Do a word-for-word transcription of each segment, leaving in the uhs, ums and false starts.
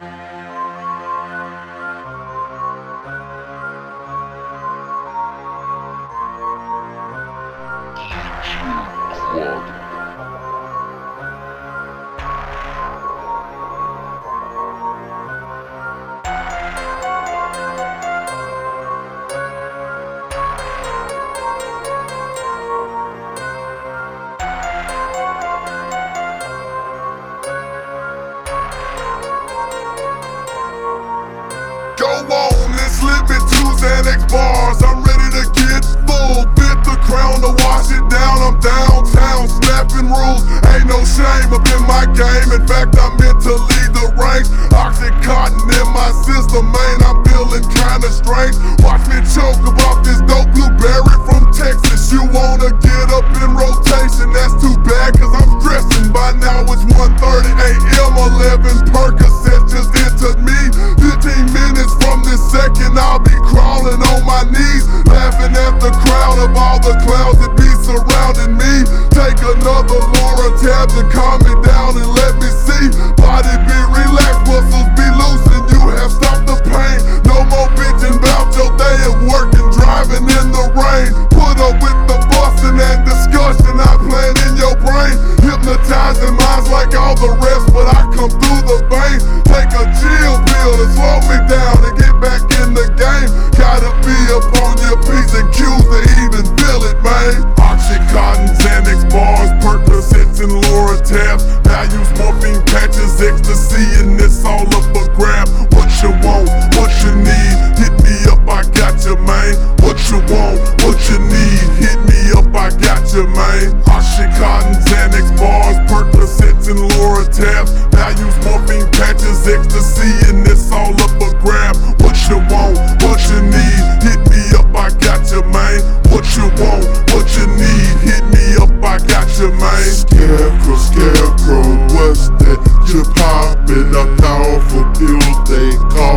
Go on, let's live it, two Xanax bars. I'm ready to get full. Bit the crown to wash it down. I'm downtown, snapping rules. Ain't no shame up in my game. In fact, I'm meant to lead the ranks. Oxycontin in my system, man. I'm feeling kinda strange. Watch me choke about this dope blueberry from Texas. You wanna get up in rotation? That's too bad, cause I'm stressing. By now it's one thirty a m eleven Percocets just entered me. fifteen minutes from this second, I'll be crawling on my knees, laughing at the crowd of all the clowns that be surrounding me. Take another Loratab to calm me down and let me see. Body be relaxed, muscles be loose, and you have stopped the pain. No more bitching about your day at work and driving in the rain. Put up with the busting and discussion I plan in your brain. Hypnotizing minds like all the rest, but I come through the vein. Take a chill pill to slow me down and get back in the game. Gotta be up on your P's and Q's to even feel it, man. Oxycontin, Xanax bars, Percocets and Loratabs. Values, morphine patches, ecstasy, and it's all up a grab. What you want, what you need, hit me up, I got you, man. What you want, what you need, hit me up, I got you, man. Oxycontin, Xanax bars, Percocets and Loratabs. Values, morphine patches, ecstasy, and it's all up a grab. What you want, what you need, hit me up, I got you, man. What you want, what you need, hit me up, I got you, man. Scarecrow, scarecrow, what's that? You poppin' a powerful pill they call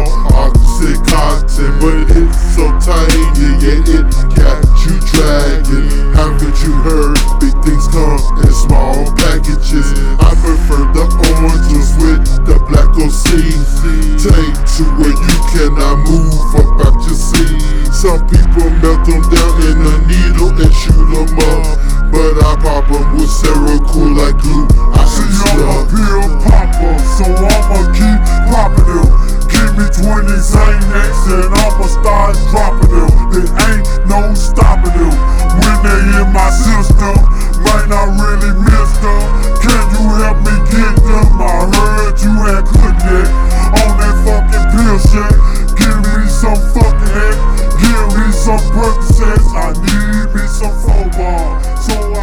Oxycontin, but it's so tiny, yeah, it got you dragging. Haven't you heard? Big things come in small packages. I prefer the oranges with the black O C. Take to where you cannot move up out your seat. Some people melt them down in a needle and shoot them up, but I pop them with Seroquel like glue. I See, I'm a pill popper, so I'ma keep popping them. Give me twenty Xanax and I'ma start dropping them. It ain't no stopping them. When they in my system, might not really miss them. Can you help me get them? I heard you had connect on that fucking pill shit. Give me some fucking heck, give me some Percocets. I need me some football. So